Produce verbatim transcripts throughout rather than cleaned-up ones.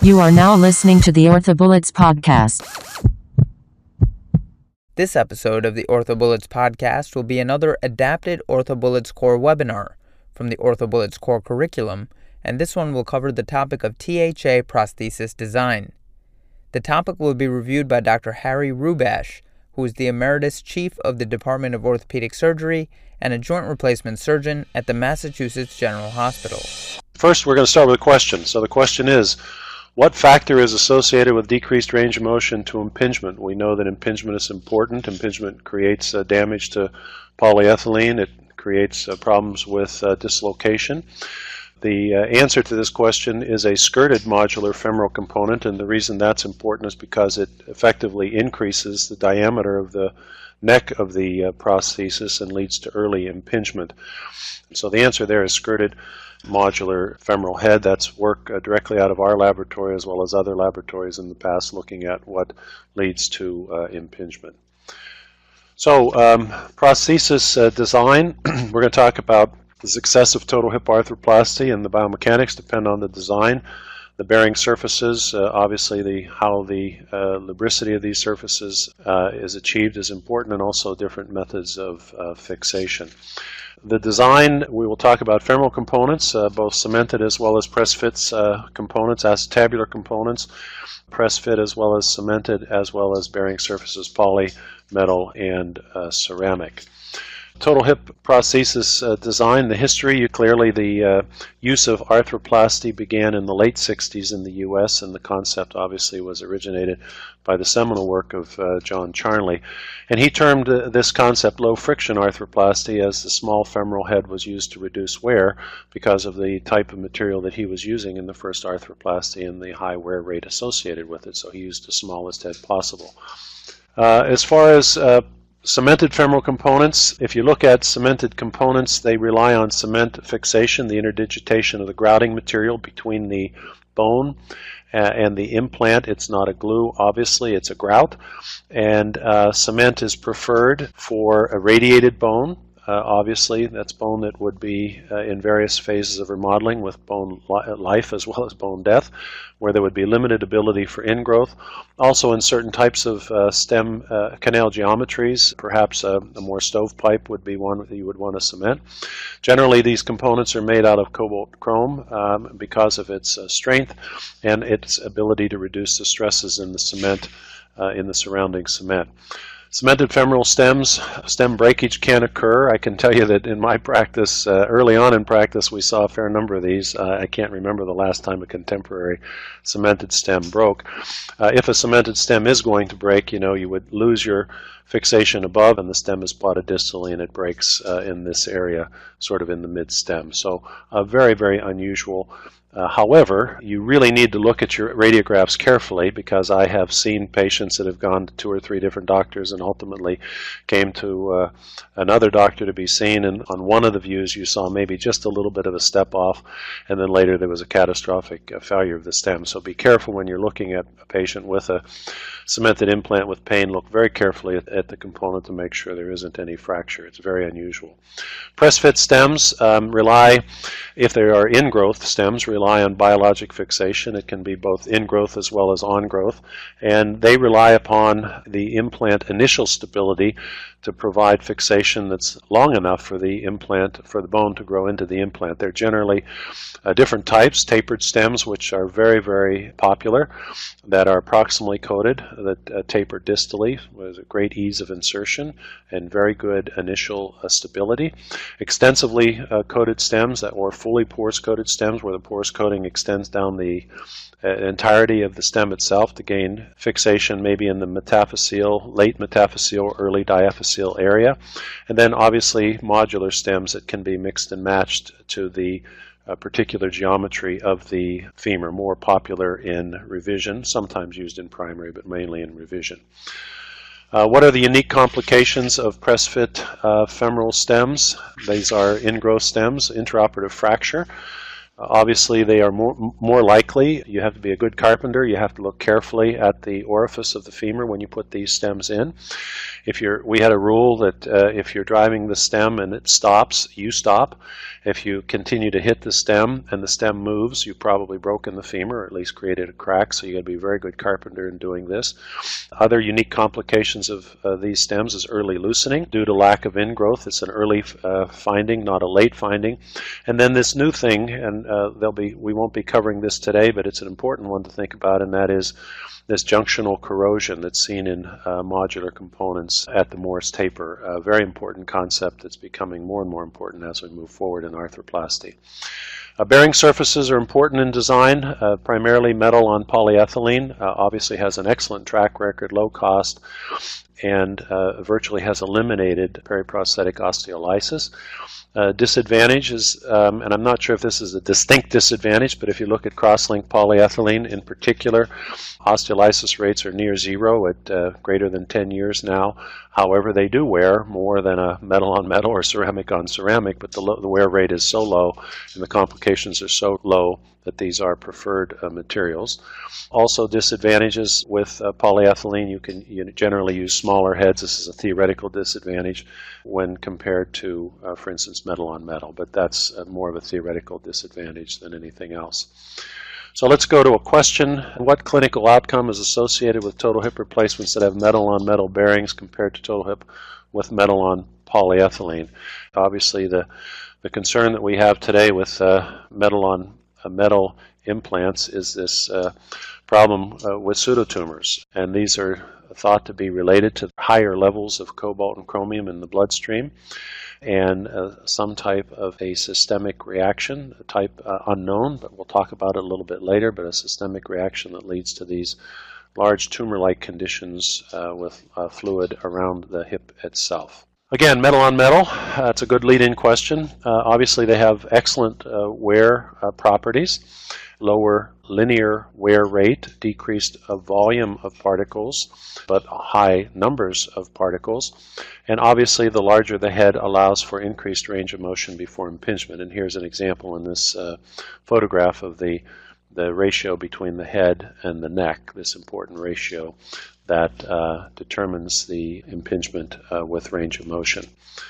You are now listening to the OrthoBullets podcast. This episode of the OrthoBullets podcast will be another adapted OrthoBullets Core webinar from the OrthoBullets Core curriculum, and this one will cover the topic of T H A prosthesis design. The topic will be reviewed by Doctor Harry Rubash, who is the Emeritus Chief of the Department of Orthopedic Surgery and a joint replacement surgeon at the Massachusetts General Hospital. First, we're going to start with a question. So the question is, what factor is associated with decreased range of motion to impingement? We know that impingement is important. Impingement creates uh, damage to polyethylene. It creates uh, problems with uh, dislocation. The uh, answer to this question is a skirted modular femoral component, and the reason that's important is because it effectively increases the diameter of the neck of the uh, prosthesis and leads to early impingement. So the answer there is skirted modular femoral head. That's work uh, directly out of our laboratory as well as other laboratories in the past looking at what leads to uh, impingement. So um, prosthesis uh, design, we're going to talk about the success of total hip arthroplasty, and the biomechanics depend on the design. The bearing surfaces, uh, obviously the how the uh, lubricity of these surfaces uh, is achieved is important, and also different methods of uh, fixation. The design, we will talk about femoral components, uh, both cemented as well as press fits uh, components, acetabular components, press fit as well as cemented, as well as bearing surfaces, poly, metal, and uh, ceramic. Total hip prosthesis uh, design, the history, you clearly the uh, use of arthroplasty began in the late sixties in the U S, and the concept obviously was originated by the seminal work of uh, John Charnley. And he termed uh, this concept low friction arthroplasty, as the small femoral head was used to reduce wear because of the type of material that he was using in the first arthroplasty and the high wear rate associated with it. So he used the smallest head possible. Uh, as far as uh, cemented femoral components, if you look at cemented components, they rely on cement fixation, the interdigitation of the grouting material between the bone uh, and the implant. It's not a glue, obviously, it's a grout. And uh, cement is preferred for a radiated bone. Uh, obviously, that's bone that would be uh, in various phases of remodeling with bone li life as well as bone death, where there would be limited ability for ingrowth. Also in certain types of uh, stem uh, canal geometries, perhaps a, a more stovepipe would be one that you would want to cement. Generally, these components are made out of cobalt chrome um, because of its uh, strength and its ability to reduce the stresses in the cement, uh, in the surrounding cement. Cemented femoral stems, stem breakage can occur. I can tell you that in my practice, uh, early on in practice, we saw a fair number of these. Uh, I can't remember the last time a contemporary cemented stem broke. Uh, if a cemented stem is going to break, you know, you would lose your fixation above, and the stem is plotted distally, and it breaks uh, in this area, sort of in the mid-stem. So uh, very, very unusual. Uh, however, you really need to look at your radiographs carefully, because I have seen patients that have gone to two or three different doctors and ultimately came to uh, another doctor to be seen, and on one of the views you saw maybe just a little bit of a step off, and then later there was a catastrophic uh, failure of the stem. So be careful when you're looking at a patient with a cemented implant with pain. Look very carefully at, at the component to make sure there isn't any fracture. It's very unusual. Press fit stems um, rely, if they are ingrowth stems, rely on biologic fixation. It can be both ingrowth as well as on-growth, and they rely upon the implant initial stability to provide fixation that's long enough for the implant, for the bone to grow into the implant. They're generally uh, different types, tapered stems, which are very, very popular, that are proximally coated, that uh, taper distally with a great ease of insertion and very good initial uh, stability. Extensively uh, coated stems, that or fully porous coated stems, where the porous coating extends down the uh, entirety of the stem itself to gain fixation maybe in the metaphyseal, late metaphyseal, early diaphyseal area. And then obviously modular stems that can be mixed and matched to the uh, particular geometry of the femur, more popular in revision, sometimes used in primary, but mainly in revision. Uh, what are the unique complications of press fit uh, femoral stems? These are ingrowth stems, intraoperative fracture. Uh, obviously, they are more, more likely. You have to be a good carpenter. You have to look carefully at the orifice of the femur when you put these stems in. If you're, we had a rule that uh, if you're driving the stem and it stops, you stop. If you continue to hit the stem and the stem moves, you've probably broken the femur, or at least created a crack, so you got to be a very good carpenter in doing this. Other unique complications of uh, these stems is early loosening due to lack of ingrowth. It's an early uh, finding, not a late finding. And then this new thing, and uh, there'll be, we won't be covering this today, but it's an important one to think about, and that is this junctional corrosion that's seen in uh, modular components at the Morse taper. A very important concept that's becoming more and more important as we move forward in arthroplasty. Uh, bearing surfaces are important in design, uh, primarily metal on polyethylene. Uh, obviously has an excellent track record, low cost, and uh, virtually has eliminated periprosthetic osteolysis. Uh, disadvantage is, um, and I'm not sure if this is a distinct disadvantage, but if you look at cross-linked polyethylene in particular, osteolysis rates are near zero at uh, greater than ten years now. However, they do wear more than a metal on metal or ceramic on ceramic, but the, lo the wear rate is so low and the complications are so low that these are preferred uh, materials. Also, disadvantages with uh, polyethylene, you can you generally use smaller heads. This is a theoretical disadvantage when compared to, uh, for instance, metal on metal, but that's uh, more of a theoretical disadvantage than anything else. So let's go to a question. What clinical outcome is associated with total hip replacements that have metal on metal bearings compared to total hip with metal on polyethylene? Obviously, the, the concern that we have today with uh, metal on uh, metal implants is this uh, problem uh, with pseudotumors, and these are thought to be related to higher levels of cobalt and chromium in the bloodstream, and uh, some type of a systemic reaction, a type uh, unknown, but we'll talk about it a little bit later, but a systemic reaction that leads to these large tumor-like conditions uh, with uh, fluid around the hip itself. Again, metal on metal, uh, it's a good lead-in question. Uh, obviously, they have excellent uh, wear uh, properties. Lower linear wear rate, decreased uh, volume of particles, but high numbers of particles. And obviously, the larger the head allows for increased range of motion before impingement. And here's an example in this uh, photograph of the, the ratio between the head and the neck, this important ratio that uh, determines the impingement uh, with range of motion.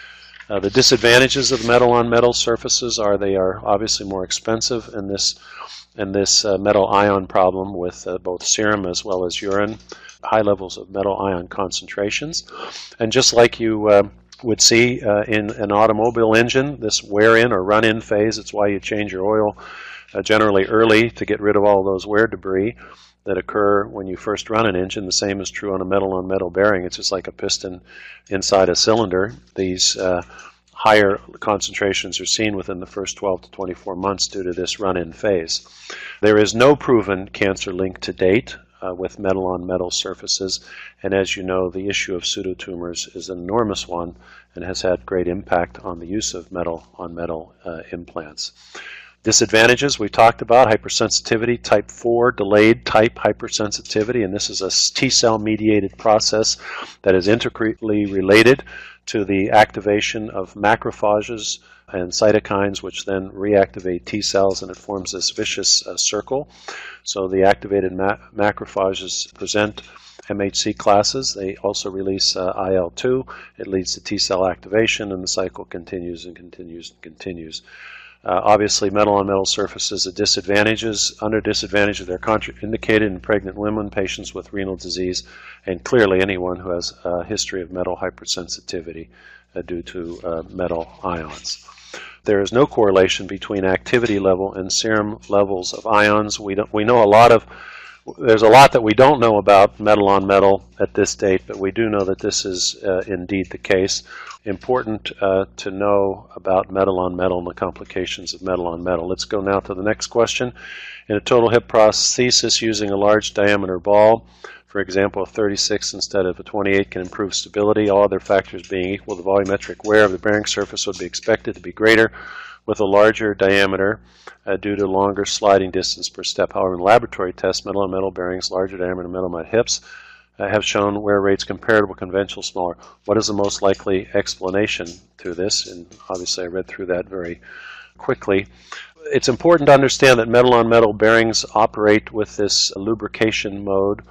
Uh, the disadvantages of metal on metal surfaces are they are obviously more expensive, and this and this uh, metal ion problem with uh, both serum as well as urine, high levels of metal ion concentrations. And just like you uh, would see uh, in an automobile engine, this wear-in or run-in phase, it's why you change your oil uh, generally early to get rid of all those wear debris that occur when you first run an engine. The same is true on a metal-on-metal bearing. It's just like a piston inside a cylinder. These uh, higher concentrations are seen within the first twelve to twenty-four months due to this run-in phase. There is no proven cancer link to date uh, with metal-on-metal surfaces, and as you know, the issue of pseudotumors is an enormous one and has had great impact on the use of metal-on-metal uh, implants. Disadvantages we talked about: hypersensitivity, type four, delayed type hypersensitivity, and this is a T-cell mediated process that is intricately related to the activation of macrophages and cytokines, which then reactivate T cells, and it forms this vicious uh, circle. So the activated ma macrophages present M H C classes. They also release uh, I L two. It leads to T cell activation, and the cycle continues and continues and continues. Uh, obviously, metal-on-metal surfaces are disadvantages. Under disadvantages, they're contraindicated in pregnant women, patients with renal disease, and clearly anyone who has a history of metal hypersensitivity uh, due to uh, metal ions. There is no correlation between activity level and serum levels of ions. We don't, we know a lot of There's a lot that we don't know about metal on metal at this date, but we do know that this is uh, indeed the case. Important uh, to know about metal on metal and the complications of metal on metal. Let's go now to the next question. In a total hip prosthesis using a large diameter ball, for example, a thirty-six instead of a twenty-eight, can improve stability. All other factors being equal, the volumetric wear of the bearing surface would be expected to be greater with a larger diameter uh, due to longer sliding distance per step. However, in laboratory tests, metal on metal bearings, larger diameter metal mud hips uh, have shown wear rates comparable to conventional smaller. What is the most likely explanation to this? And obviously I read through that very quickly. It's important to understand that metal on metal bearings operate with this lubrication mode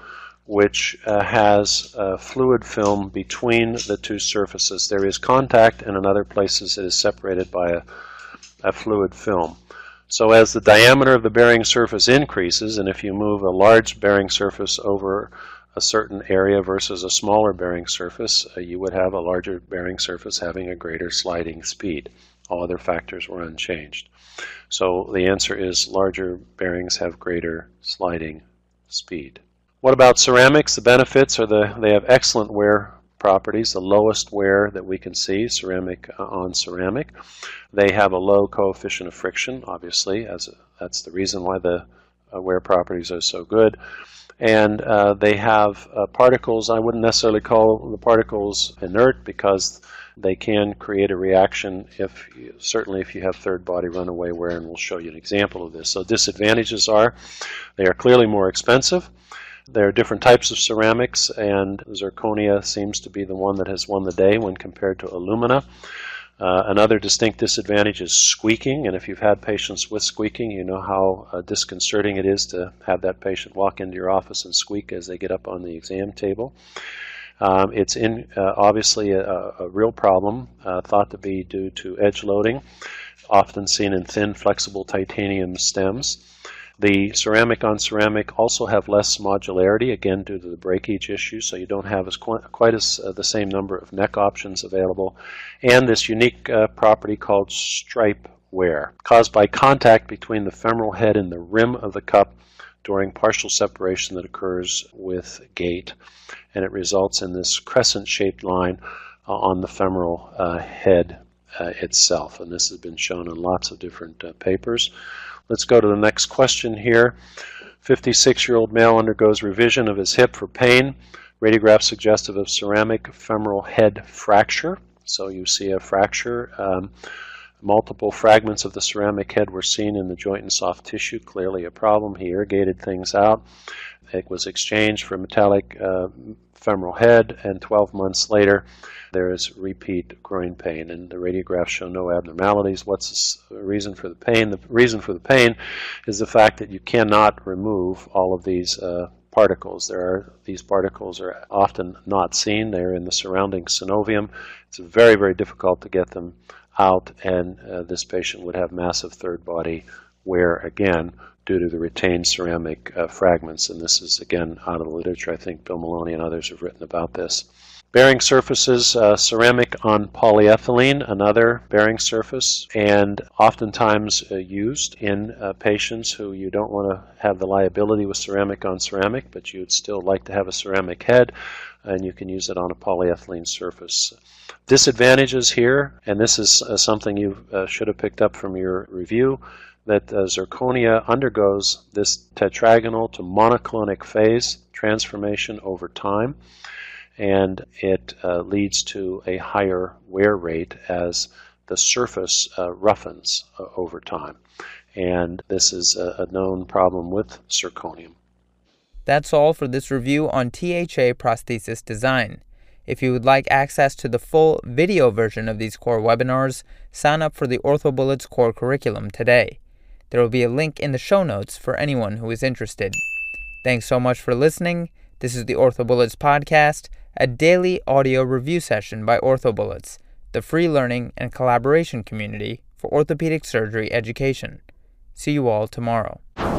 which uh, has a fluid film between the two surfaces. There is contact, and in other places it is separated by a, a fluid film. So as the diameter of the bearing surface increases, and if you move a large bearing surface over a certain area versus a smaller bearing surface, uh, you would have a larger bearing surface having a greater sliding speed. All other factors were unchanged. So the answer is larger bearings have greater sliding speed. What about ceramics? The benefits are the, they have excellent wear properties, the lowest wear that we can see, ceramic uh, on ceramic. They have a low coefficient of friction, obviously, as a, that's the reason why the uh, wear properties are so good. And uh, they have uh, particles. I wouldn't necessarily call the particles inert because they can create a reaction if you, certainly if you have third body runaway wear, and we'll show you an example of this. So disadvantages are they are clearly more expensive. There are different types of ceramics, and zirconia seems to be the one that has won the day when compared to alumina. Uh, another distinct disadvantage is squeaking, and if you've had patients with squeaking, you know how uh, disconcerting it is to have that patient walk into your office and squeak as they get up on the exam table. Um, it's in, uh, obviously a, a real problem, uh, thought to be due to edge loading, often seen in thin, flexible titanium stems. The ceramic on ceramic also have less modularity, again due to the breakage issue, so you don't have as quite, quite as uh, the same number of neck options available, and this unique uh, property called stripe wear, caused by contact between the femoral head and the rim of the cup during partial separation that occurs with gait, and it results in this crescent-shaped line uh, on the femoral uh, head uh, itself, and this has been shown in lots of different uh, papers. Let's go to the next question here. fifty-six-year-old male undergoes revision of his hip for pain. Radiograph suggestive of ceramic femoral head fracture. So you see a fracture. Um, multiple fragments of the ceramic head were seen in the joint and soft tissue. Clearly a problem. He irrigated things out. It was exchanged for metallic uh, femoral head, and twelve months later there is repeat groin pain, and the radiographs show no abnormalities. What's the reason for the pain? The reason for the pain is the fact that you cannot remove all of these uh, particles. There are these particles are often not seen. They're in the surrounding synovium. It's very, very difficult to get them out, and uh, this patient would have massive third body wear again due to the retained ceramic uh, fragments, and this is again out of the literature. I think Bill Maloney and others have written about this. Bearing surfaces, uh, ceramic on polyethylene, another bearing surface, and oftentimes uh, used in uh, patients who you don't want to have the liability with ceramic on ceramic, but you'd still like to have a ceramic head, and you can use it on a polyethylene surface. Disadvantages here, and this is uh, something you uh, should have picked up from your review, that uh, zirconia undergoes this tetragonal to monoclinic phase transformation over time, and it uh, leads to a higher wear rate as the surface uh, roughens uh, over time. And this is a, a known problem with zirconium. That's all for this review on T H A prosthesis design. If you would like access to the full video version of these core webinars, sign up for the OrthoBullets core curriculum today. There will be a link in the show notes for anyone who is interested. Thanks so much for listening. This is the OrthoBullets podcast, a daily audio review session by OrthoBullets, the free learning and collaboration community for orthopedic surgery education. See you all tomorrow.